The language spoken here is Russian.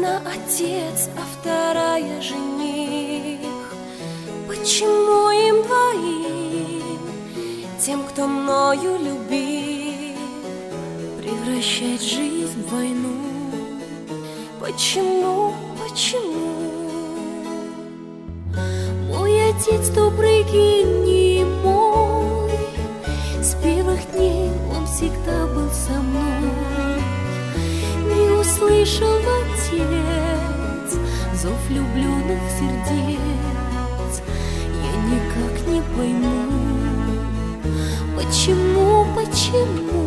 Одна отец, а вторая жених. Почему им двоим, тем, кто мною любил, превращать жизнь в войну? Почему, почему? Мой отец добрый, гений мой, с первых дней он всегда был со мной. Не услышал отец зов влюбленных сердец. Я никак не пойму, почему, почему